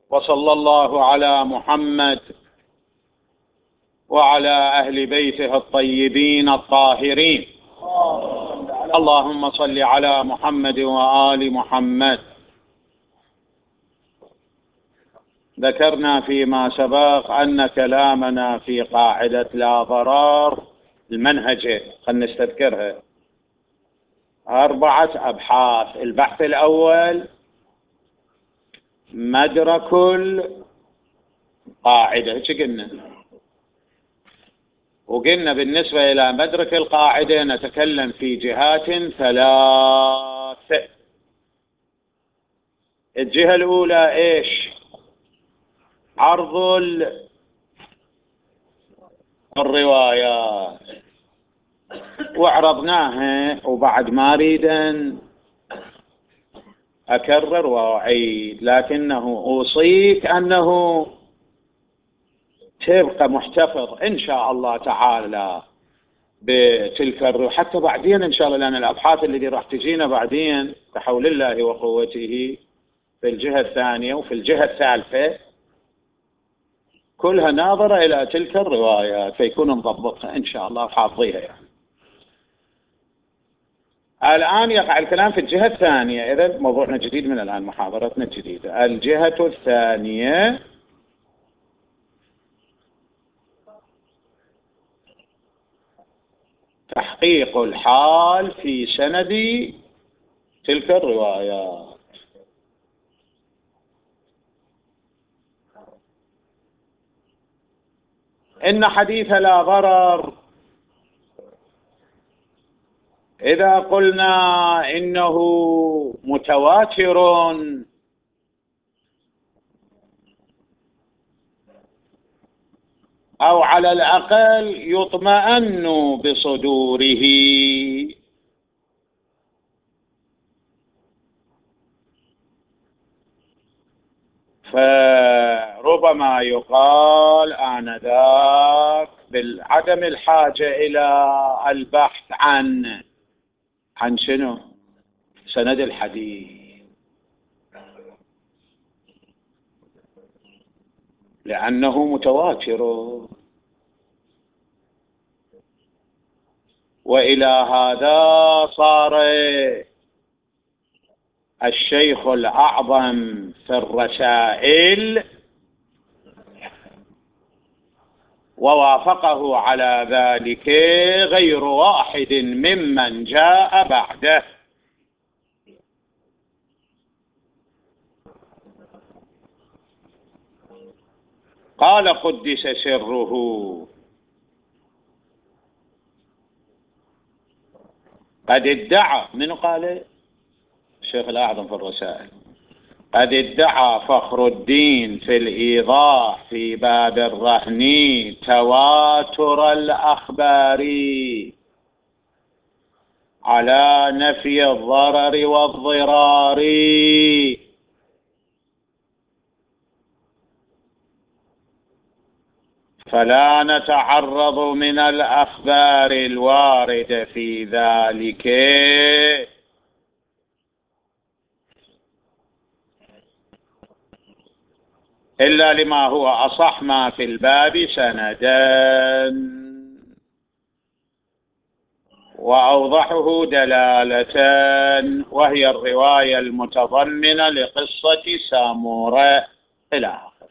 وصلى الله على محمد وعلى أهل بيته الطيبين الطاهرين. اللهم صل على محمد وآل محمد. ذكرنا فيما سبق أن كلامنا في قاعدة لا ضرر المنهجة، خلنا نستذكرها، 4 أبحاث. البحث الأول مدرك القاعدة، ايش قلنا؟ وقلنا بالنسبة إلى مدرك القاعدة نتكلم في جهات 3. الجهة الأولى إيش؟ عرض الروايات، وعرضناها، وبعد ما أريد أن أكرر وأعيد، لكنه أوصيك أنه تبقى محتفظ إن شاء الله تعالى بتلك حتى بعدين إن شاء الله، لأن الأبحاث اللي راح تجينا بعدين بحول الله وقوته في الجهة الثانية وفي الجهة الثالثة كلها ناظرة إلى تلك الروايات، فيكون مضبطها إن شاء الله وحافظيها يعني. الآن يقع الكلام في الجهة الثانية. إذا موضوعنا جديد من الآن، محاضرتنا الجديدة. الجهة الثانية تحقيق الحال في سند تلك الروايات. إن حديث لا ضرر إذا قلنا إنه متواتر أو على الأقل يطمئن بصدوره، فربما يقال آنذاك بعدم الحاجة إلى البحث عن شنو؟ سند الحديث، لأنه متواتر. وإلى هذا صار الشيخ الأعظم في الرسائل ووافقه على ذلك غير واحد ممن جاء بعده. قال قدس سره: قد ادعى، من قال؟ الشيخ الأعظم في الرسائل: قد ادعى فخر الدين في الإيضاح في باب الرهن تواتر الأخبار على نفي الضرر والضرار، فلا نتعرض من الأخبار الواردة في ذلك إلا لما هو أصح ما في الباب سندا وأوضحه دلالة، وهي الرواية المتضمنة لقصة سامورة إلى آخره.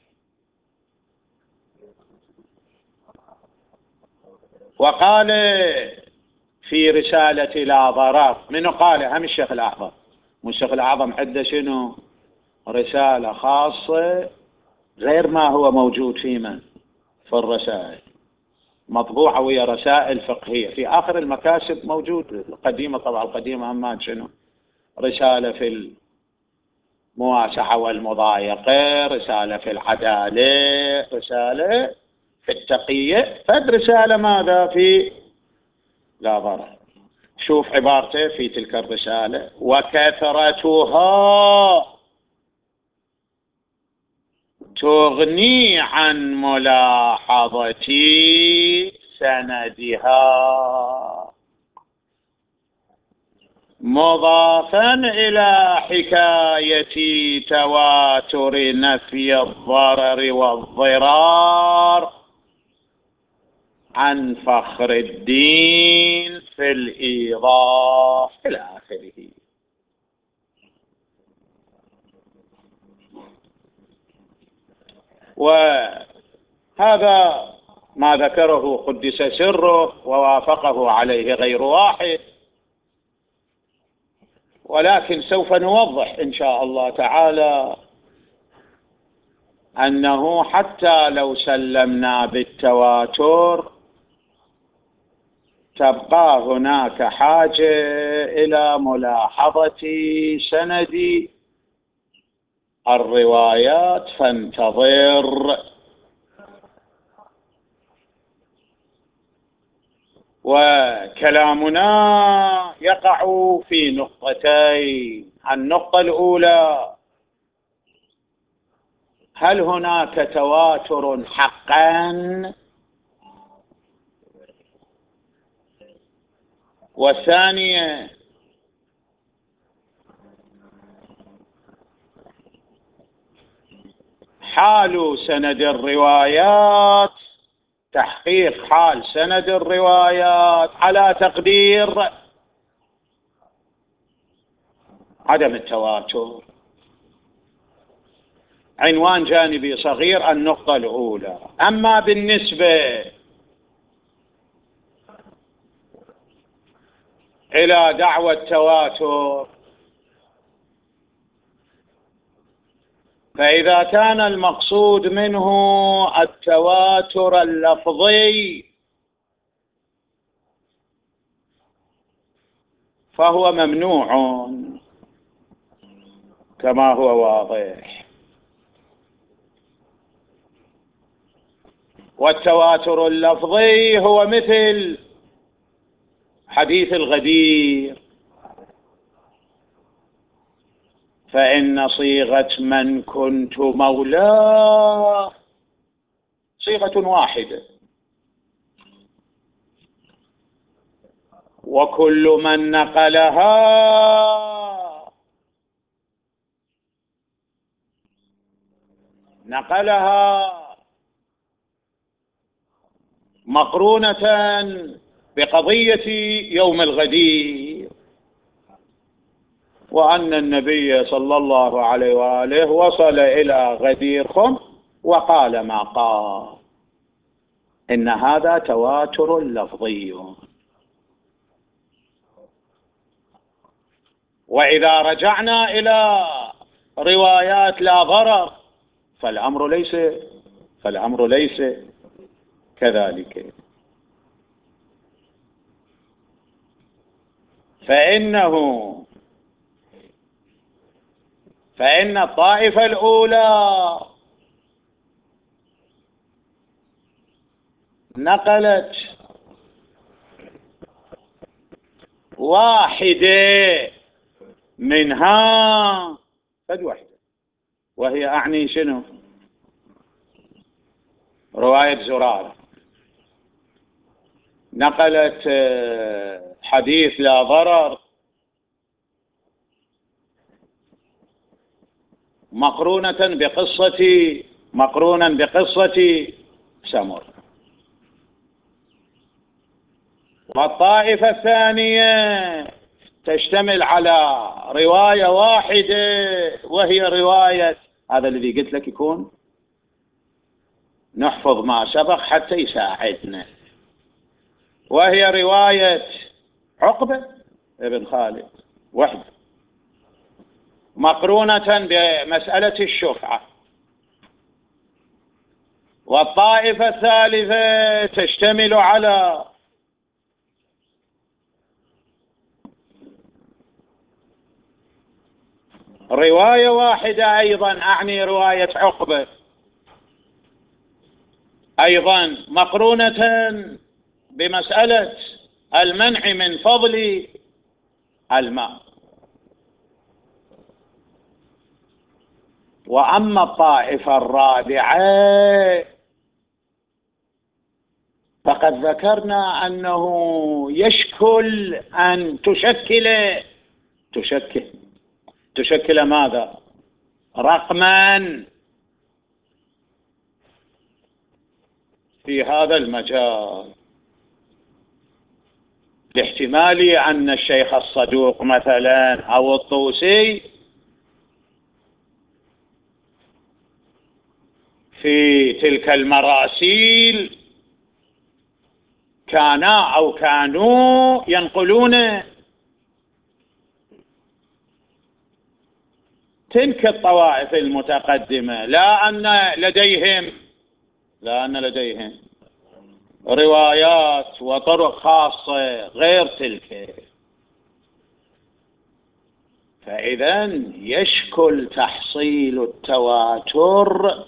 وقال في رسالة لا ضرر، من قال؟ هم الشيخ الأعظم. والشيخ الأعظم عنده شنو؟ رسالة خاصة غير ما هو موجود في الرسائل، مطبوعة وهي رسائل فقهية في آخر المكاسب، موجود القديمة طبعا، القديمة أما شنو؟ رسالة في المواسعة والمضايقة، رسالة في العدالة، رسالة في التقية، رسالة ماذا في لا ضرر. شوف عبارته في تلك الرسالة: وكثرتها تغني عن ملاحظة سندها. مضافا إلى حكاية تواتر نفي الضرر والضرار عن فخر الدين في الإيضاح إلى آخره. وهذا ما ذكره قدس سره ووافقه عليه غير واحد، ولكن سوف نوضح إن شاء الله تعالى أنه حتى لو سلمنا بالتواتر تبقى هناك حاجة إلى ملاحظة سند الروايات، فانتظر. وكلامنا يقع في نقطتين. النقطة الأولى: هل هناك تواتر حقا؟ والثانية: حال سند الروايات، تحقيق حال سند الروايات على تقدير عدم التواتر. عنوان جانبي صغير، النقطة الأولى. أما بالنسبة إلى دعوى التواتر، فإذا كان المقصود منه التواتر اللفظي فهو ممنوع كما هو واضح. والتواتر اللفظي هو مثل حديث الغدير، فإن صيغة من كنت مولاه صيغة واحدة، وكل من نقلها مقرونة بقضية يوم الغدير، وأن النبي صلى الله عليه وآله وصل إلى غدير خم وقال ما قال، إن هذا تواتر لفظي. وإذا رجعنا إلى روايات لا ضرر فالأمر ليس كذلك. فإن الطائفة الأولى نقلت واحدة منها، قد واحدة، وهي أعني شنو؟ رواية زرارة. نقلت حديث لا ضرر مقرونا بقصة سمر. والطائفة الثانية تشتمل على رواية واحدة، وهي رواية، هذا الذي قلت لك يكون نحفظ ما سبق حتى يساعدنا، وهي رواية عقبة ابن خالد وحده مقرونة بمسألة الشفعة. والطائفة الثالثة تشتمل على رواية واحدة أيضا، أعني رواية عقبة، أيضا مقرونة بمسألة المنع من فضل الماء. وأما الطائفة الرابعة فقد ذكرنا أنه يشكل أن تشكل تشكل ماذا؟ رقما في هذا المجال. لاحتمال أن الشيخ الصدوق مثلا أو الطوسي في تلك المراسيل كانوا ينقلون تلك الطوائف المتقدمة، لا أن لديهم روايات وطرق خاصة غير تلك. فإذا يشكل تحصيل التواتر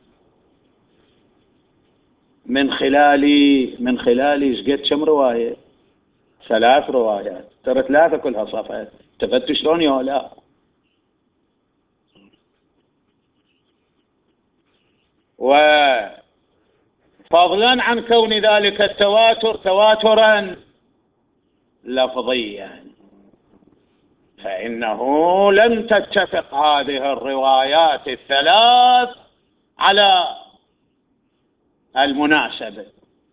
من خلال ايش كم رواية؟ 3 روايات، ترى 3 كلها صفحات، تفتش شلون يا لا. وفضلا عن كون ذلك التواتر تواترا لفظيا، فإنه لم تتفق هذه الروايات الثلاث على المناسبة،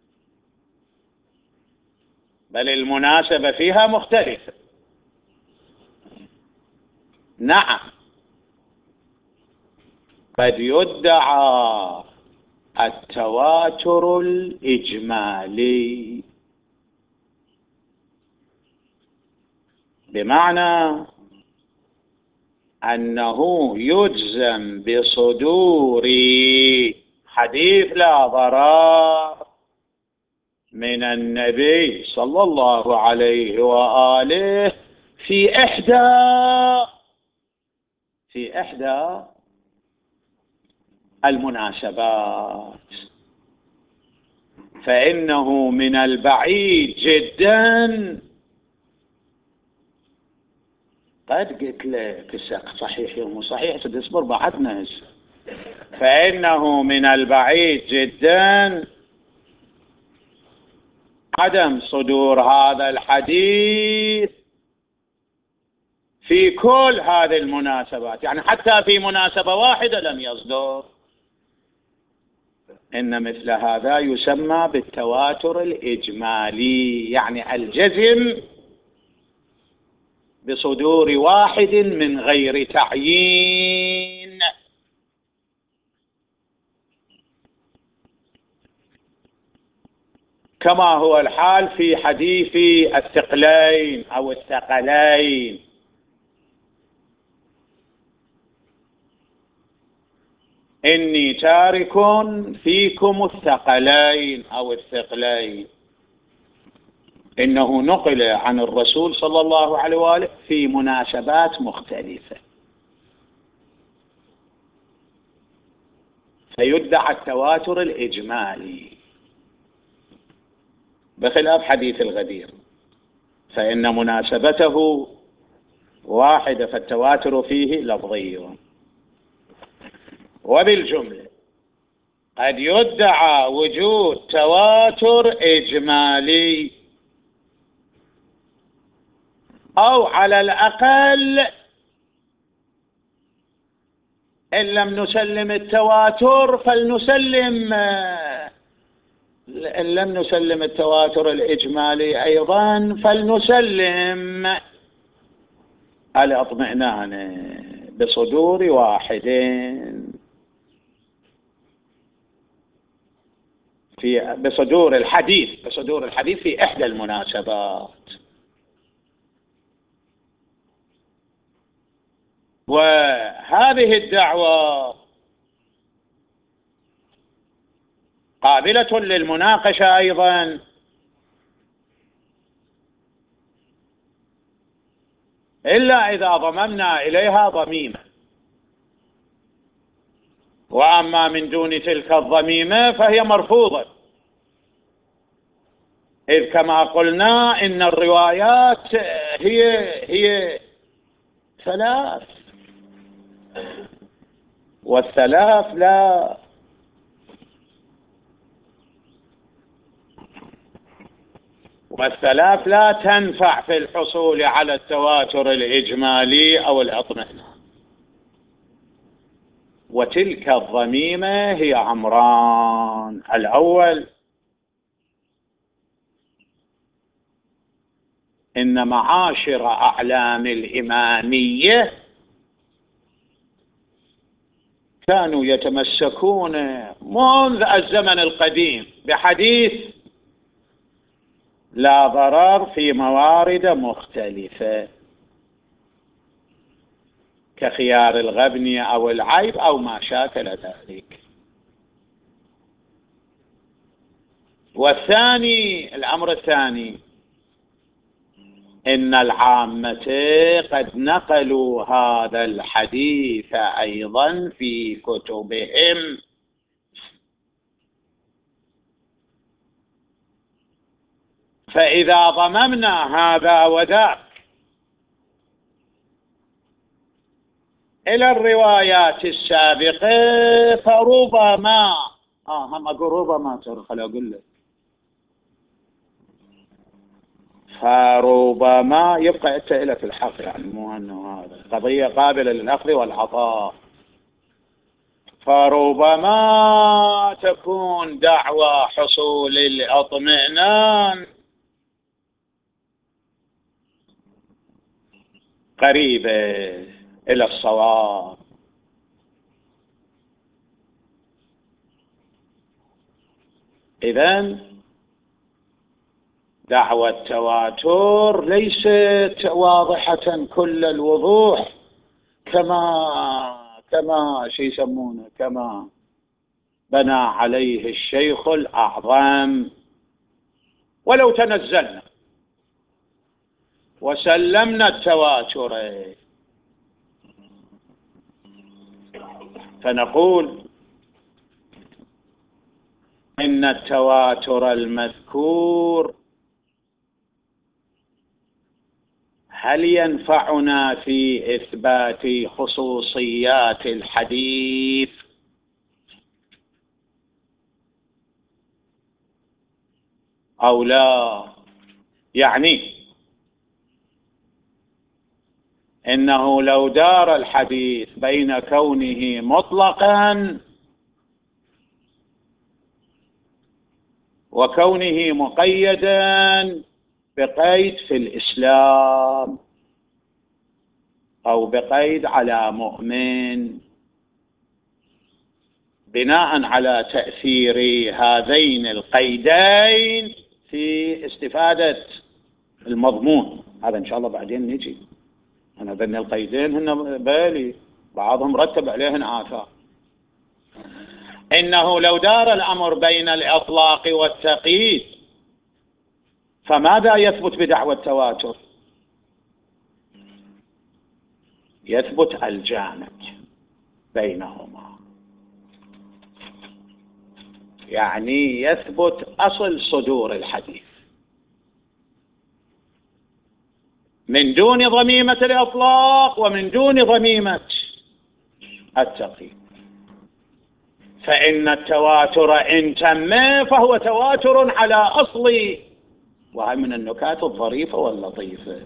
بل المناسبة فيها مختلفة. نعم، قد يدعى التواتر الإجمالي، بمعنى أنه يجزم بصدور حديث لا ضرر من النبي صلى الله عليه وآله في إحدى المناسبات. فإنه من البعيد جدا، قد قلت لك الساق صحيح ومو صحيح، تصبر بعدنا. فإنه من البعيد جدا عدم صدور هذا الحديث في كل هذه المناسبات، يعني حتى في مناسبة واحدة لم يصدر. إن مثل هذا يسمى بالتواتر الإجمالي، يعني الجزم بصدور واحد من غير تعيين، كما هو الحال في حديث الثقلين أو الثقلين. إني تارك فيكم الثقلين أو الثقلين، إنه نقل عن الرسول صلى الله عليه وآله في مناسبات مختلفة، فيدعى التواتر الإجمالي بخلاف حديث الغدير، فإن مناسبته واحدة، فالتواتر فيه لفظي. وبالجملة قد يدعى وجود تواتر إجمالي، أو على الأقل إن لم نسلم التواتر فلنسلم، إن لم نسلم التواتر الإجمالي أيضا فلنسلم الاطمئنان بصدور بصدور الحديث في إحدى المناسبات. وهذه الدعوة قابلة للمناقشة أيضا، إلا إذا ضممنا إليها ضميمة، وأما من دون تلك الضميمة فهي مرفوضة، إذ كما قلنا إن الروايات هي 3، والثلاث لا. والثلاث لا تنفع في الحصول على التواتر الإجمالي أو الاطمئنان. وتلك الضميمة هي أمران: الأول إن معاشر أعلام الإمامية كانوا يتمسكون منذ الزمن القديم بحديث لا ضرر في موارد مختلفة، كخيار الغبن أو العيب أو ما شاكل ذلك. والثاني، الأمر الثاني، إن العامة قد نقلوا هذا الحديث أيضا في كتبهم، فإذا ضممنا هذا وذاك إلى الروايات السابقة فربما هم أقول ربما خليني أقول لك فربما يبقى أنت في الحق، يعني مو أنه هذا قضية قابلة للأخذ والعطاء. فربما تكون دعوى حصول الاطمئنان قريبة إلى الصواب. إذن دعوى التواتر ليست واضحة كل الوضوح كما شو يسمونه، كما بنى عليه الشيخ الأعظم. ولو تنزلنا وسلمنا التواتر فنقول إن التواتر المذكور هل ينفعنا في إثبات خصوصيات الحديث أو لا؟ يعني إنه لو دار الحديث بين كونه مطلقا وكونه مقيدا بقيد في الإسلام أو بقيد على مؤمن، بناء على تأثير هذين القيدين في استفادة المضمون. هذا إن شاء الله بعدين نجي. أنا ذن القيدين هن بالي بعضهم رتب عليهن آثار. إنه لو دار الأمر بين الإطلاق والتقييد فماذا يثبت بدعوى التواتر؟ يثبت الجامع بينهما، يعني يثبت أصل صدور الحديث من دون ضميمة الإطلاق ومن دون ضميمة التقييد. فإن التواتر إن تم فهو تواتر على أصل، وهي من النكات الظريفة واللطيفة،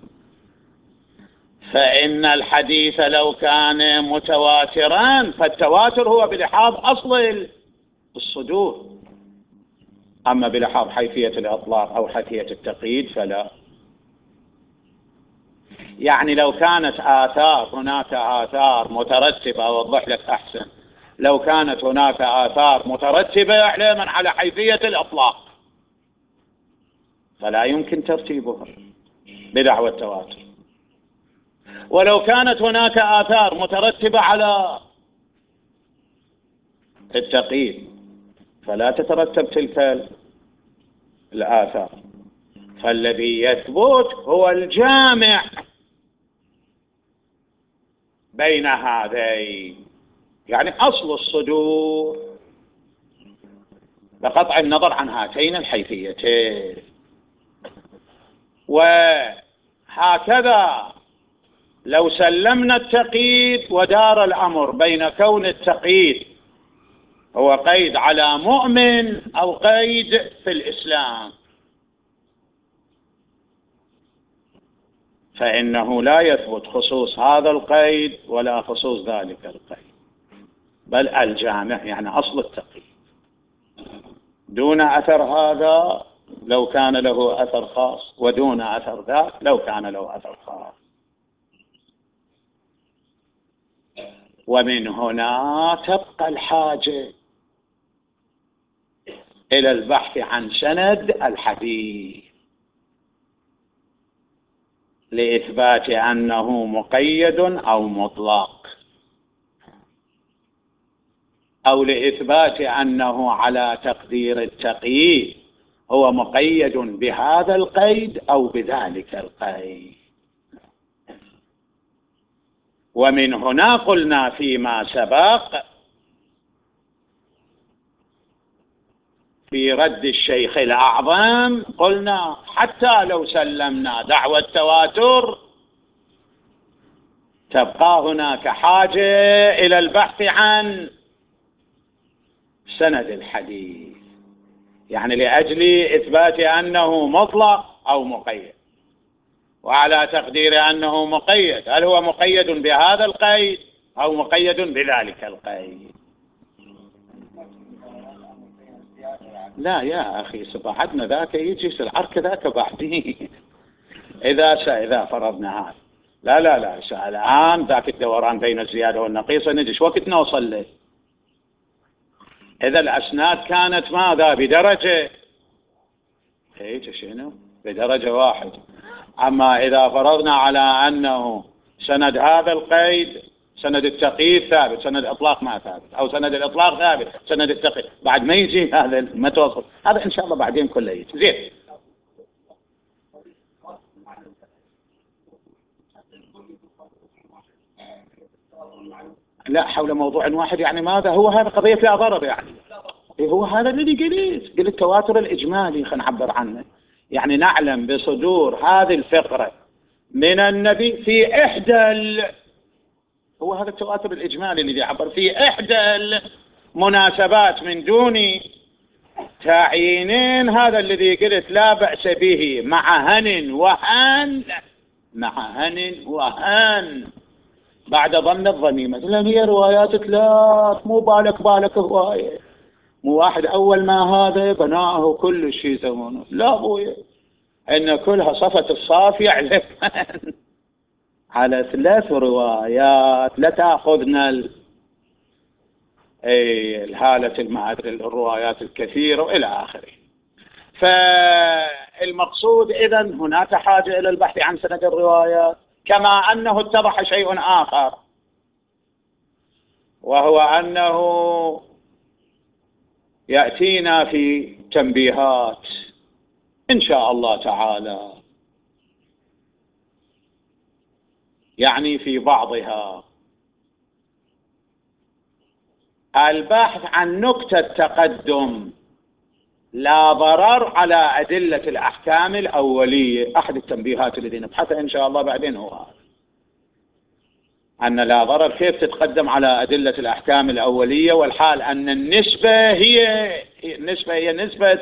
فإن الحديث لو كان متواترا فالتواتر هو بلحاظ أصل الصدور، أما بلحاظ حيثية الإطلاق أو حيثية التقييد فلا. يعني لو كانت هناك آثار مترتبة، أوضح لك أحسن، لو كانت هناك آثار مترتبة إعلاما على حيثية الإطلاق فلا يمكن ترتيبها بدعوى التواتر، ولو كانت هناك آثار مترتبة على التقييد فلا تترتب تلك الآثار. فالذي يثبت هو الجامع بين هذين، يعني أصل الصدور بقطع النظر عن هاتين الحيثيتين. وهكذا لو سلمنا التقييد ودار الأمر بين كون التقييد هو قيد على مؤمن أو قيد في الإسلام، فإنه لا يثبت خصوص هذا القيد ولا خصوص ذلك القيد، بل الجامع يعني أصل التقييد دون أثر هذا لو كان له أثر خاص، ودون أثر ذاك لو كان له أثر خاص. ومن هنا تبقى الحاجة إلى البحث عن سند الحديث لإثبات أنه مقيد أو مطلق، أو لإثبات أنه على تقدير التقييد هو مقيد بهذا القيد أو بذلك القيد. ومن هنا قلنا فيما سبق في رد الشيخ الأعظم، قلنا حتى لو سلمنا دعوى التواتر تبقى هناك حاجة إلى البحث عن سند الحديث، يعني لأجل إثبات أنه مطلق أو مقيد. وعلى تقدير أنه مقيد، هل هو مقيد بهذا القيد أو مقيد بذلك القيد؟ لا يا أخي صباحتنا ذاك يجي العرك ذاك بعدين. إذا فرضنا هذا لا الآن ذاك الدوران بين الزيادة والنقيصة نجيش وقت نوصل له. إذا الأسناد كانت ماذا بدرجة هيك شنو بدرجة واحد. أما إذا فرضنا على أنه سند هذا القيد سند التقييد ثابت، سند الإطلاق ما ثابت، أو سند الإطلاق ثابت سند التقييد، بعد ما يجي هذا ما توصل. هذا إن شاء الله بعدين كله يجي زين. لا حول موضوع واحد يعني ماذا هو هذا قضية لا ضرر يعني. هو هذا الذي قلت التواتر الإجمالي خلينا نعبر عنه، يعني نعلم بصدور هذه الفقرة من النبي في هو هذا التواتر الإجمالي الذي يعبر في إحدى المناسبات من دون تعيين هذا الذي قلت لا بأس به مع هن وهن بعد ظن الظنيمة. لأن هي روايات ثلاث مو بالك هواية، مو واحد أول ما هذا بناه كل شيء يسمونه. لا أبوي إن كلها صفة الصافي على 3 روايات لا تأخذنا الهالة الروايات الكثيرة وإلى آخره. فالمقصود إذن هناك حاجة إلى البحث عن سند الروايات، كما أنه اتضح شيء آخر، وهو أنه يأتينا في تنبيهات إن شاء الله تعالى، يعني في بعضها البحث عن نكتة تقدم لا ضرر على أدلة الأحكام الأولية. أحد التنبيهات الذي نبحثها إن شاء الله بعدين هو هذا، أن لا ضرر كيف تتقدم على أدلة الأحكام الأولية، والحال أن النسبة هي نسبة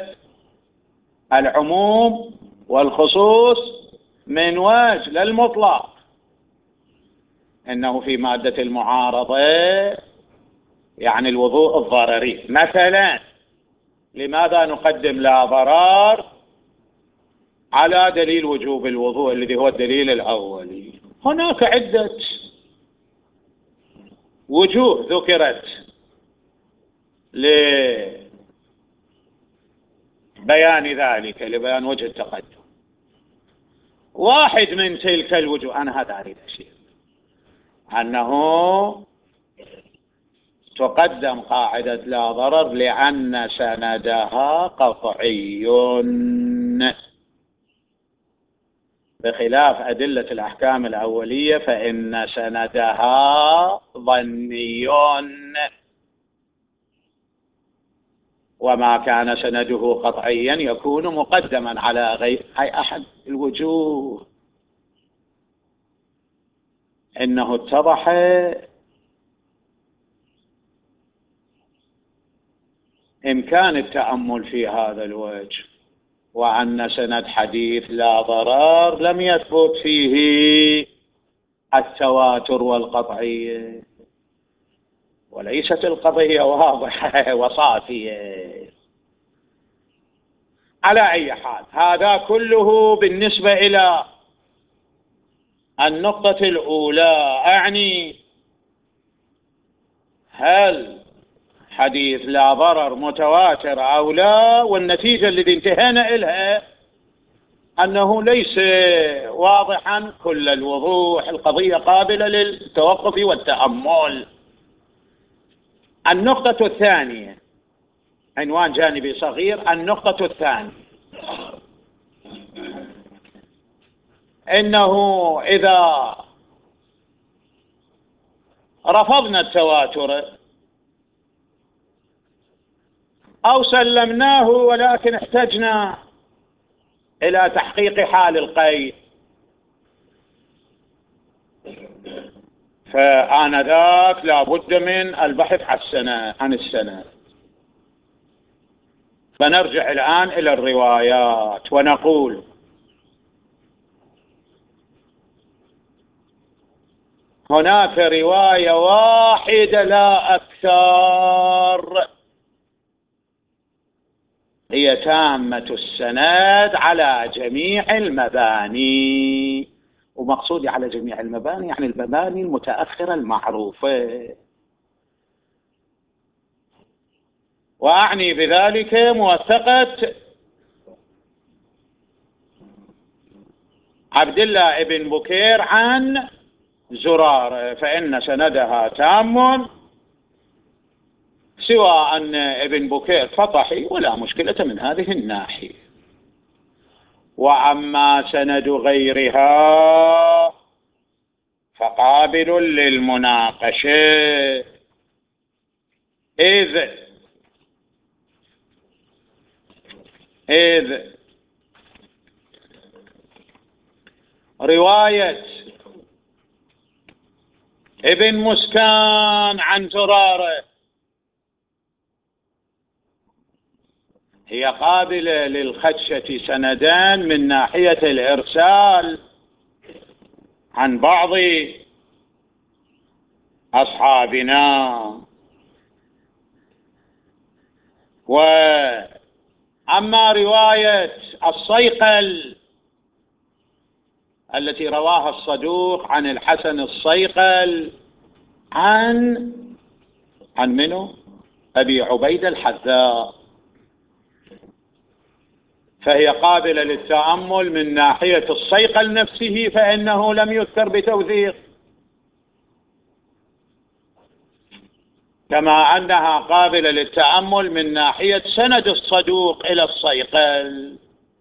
العموم والخصوص من وجه للمطلق. إنه في مادة المعارضة يعني الوضوء الضرري مثلا، لماذا نقدم لا ضرر على دليل وجوب الوضوء الذي هو الدليل الأولي؟ هناك عدة وجوه ذكرت لبيان ذلك، لبيان وجه التقدم. واحد من تلك الوجوه أنا هذا أريد أشير أنه تقدم قاعدة لا ضرر لأن سندها قطعي، بخلاف أدلة الأحكام الأولية فإن سندها ظني، وما كان سنده قطعيا يكون مقدما على غير. هاي أحد الوجوه. إنه اتضح إمكان التأمل في هذا الوجه، وأن سند حديث لا ضرر لم يثبت فيه التواتر والقطعية، وليست القضية واضحة وصافية. على أي حال، هذا كله بالنسبة إلى النقطة الأولى، أعني هل حديث لا ضرر متواتر أو لا، والنتيجة التي انتهينا إليها أنه ليس واضحا كل الوضوح، القضية قابلة للتوقف والتأمل. النقطة الثانية، عنوان جانبي صغير، النقطة الثانية إنه إذا رفضنا التواتر أو سلمناه ولكن احتجنا إلى تحقيق حال القيد، فآنذاك لا بد من البحث عن السند. فنرجع الآن إلى الروايات ونقول هناك رواية واحدة لا أكثر هي تامة السند على جميع المباني، ومقصودي على جميع المباني يعني المباني المتأخرة المعروفة، وأعني بذلك موثقة عبد الله بن بكير عن زرارة، فإن سندها تام، سوى أن ابن بكير فطحي ولا مشكلة من هذه الناحية. وأما سند غيرها فقابل للمناقشة، إذ رواية ابن مسكان عن زرارة هي قابلة للخدشة سندان من ناحية الإرسال عن بعض أصحابنا، وأما رواية الصيقل التي رواها الصدوق عن الحسن الصيقل عن منه أبي عبيدة الحذاء، فهي قابلة للتأمل من ناحية الصيقل نفسه، فإنه لم يذكر بتوثيق، كما أنها قابلة للتأمل من ناحية سند الصدوق إلى الصيقل،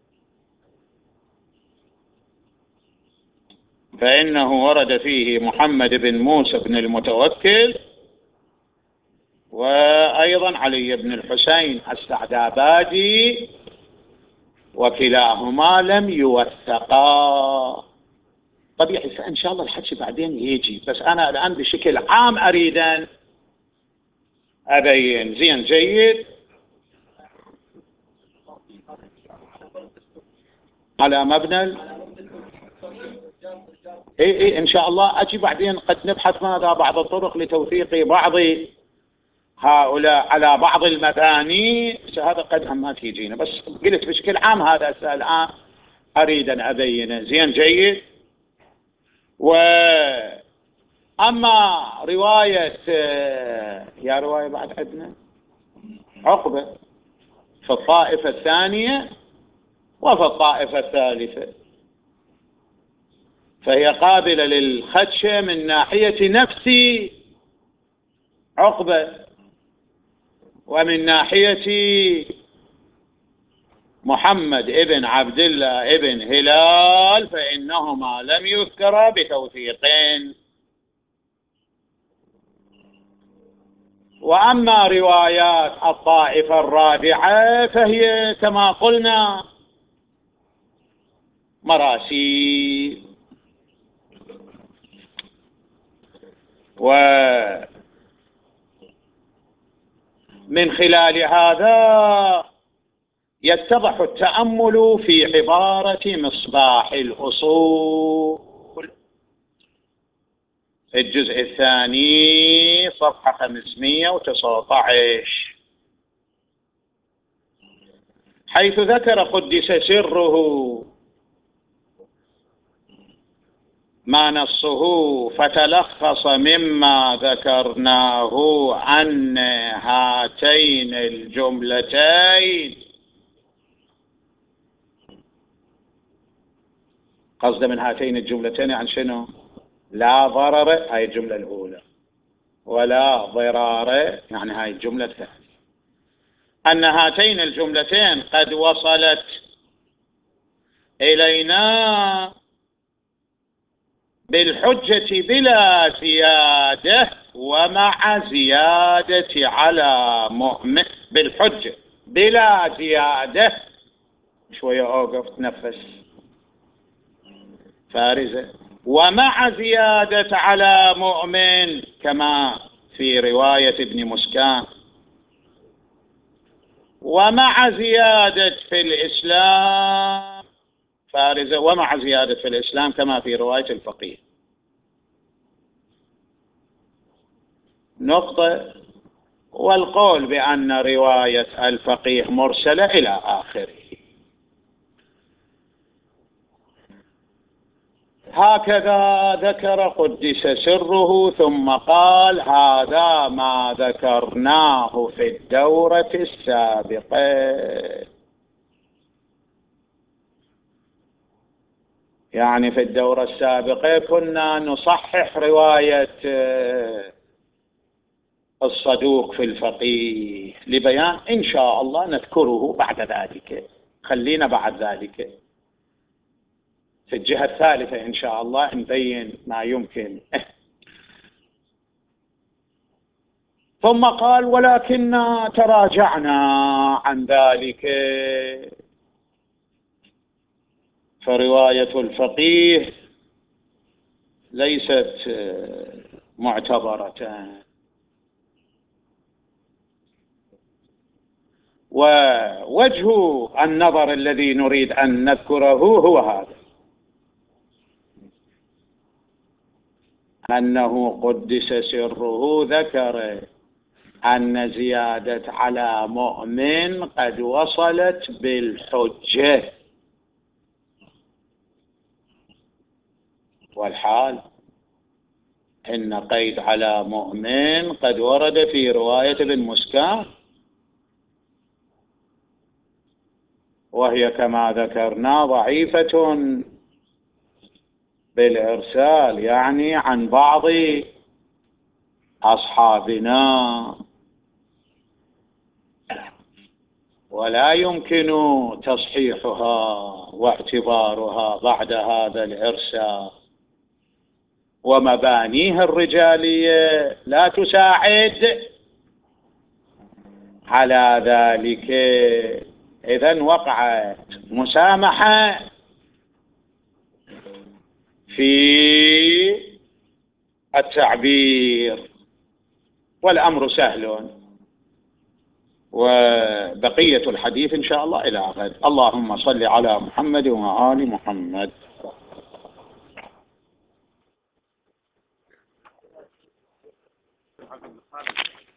فإنه ورد فيه محمد بن موسى بن المتوكل وأيضا علي بن الحسين السعدابادي، وكلاهما لم يوثقا. طبيعي إن شاء الله الحكي بعدين يجي، بس أنا الآن بشكل عام أريد أن أبين. زين، جيد. على مبنى إيه إن شاء الله أجي بعدين، قد نبحث ماذا بعض الطرق لتوثيق بعض هؤلاء على بعض المباني، هذا قد ما تيجينا، بس قلت بشكل عام هذا الآن أريد أن أبينه. زين، جيد. وأما رواية يا رواية بعد عندنا عقبة في الطائفة الثانية وفي الطائفة الثالثة، فهي قابلة للخدشة من ناحية نفس عقبة ومن ناحية محمد ابن عبد الله ابن هلال، فإنهما لم يذكرا بتوثيقين. وأما روايات الطائفة الرابعة فهي كما قلنا مراسيل، ومن خلال هذا يتضح التأمل في عبارة مصباح الأصول الجزء الثاني صفحة 519، حيث ذكر قدس سره ما نصه فتلخص مما ذكرناه أن هاتين الجملتين، قصد من هاتين الجملتين عن شنو؟ لا ضرر، هاي الجملة الأولى، ولا ضرار، يعني هاي الجملة الثانية، أن هاتين الجملتين قد وصلت إلينا بالحجة بلا زيادة ومع زيادة على مؤمن، بالحجة بلا زيادة، شوية أوقف تنفس فارزة، ومع زيادة على مؤمن كما في رواية ابن مسكان، ومع زيادة في الإسلام فارزة، ومع زيادة في الإسلام كما في رواية الفقيه. نقطة. والقول بأن رواية الفقيه مرسلة إلى آخره. هكذا ذكر قدس سره، ثم قال هذا ما ذكرناه في الدورة السابقة. يعني في الدورة السابقة كنا نصحح رواية الصدوق في الفقيه لبيان إن شاء الله نذكره بعد ذلك، خلينا بعد ذلك في الجهة الثالثة إن شاء الله نبين ما يمكن. ثم قال ولكننا تراجعنا عن ذلك، فرواية الفقيه ليست معتبرة. ووجه النظر الذي نريد أن نذكره هو هذا، أنه قدس سره ذكر أن زيادة على مؤمن قد وصلت بالحجة، والحال إن قيد على مؤمن قد ورد في رواية ابن مسكان، وهي كما ذكرنا ضعيفة بالإرسال، يعني عن بعض أصحابنا، ولا يمكن تصحيحها واعتبارها بعد هذا الإرسال، ومبانيه الرجالية لا تساعد على ذلك. إذن وقعت مسامحة في التعبير، والأمر سهل، وبقية الحديث إن شاء الله إلى غد. اللهم صل على محمد وآل محمد.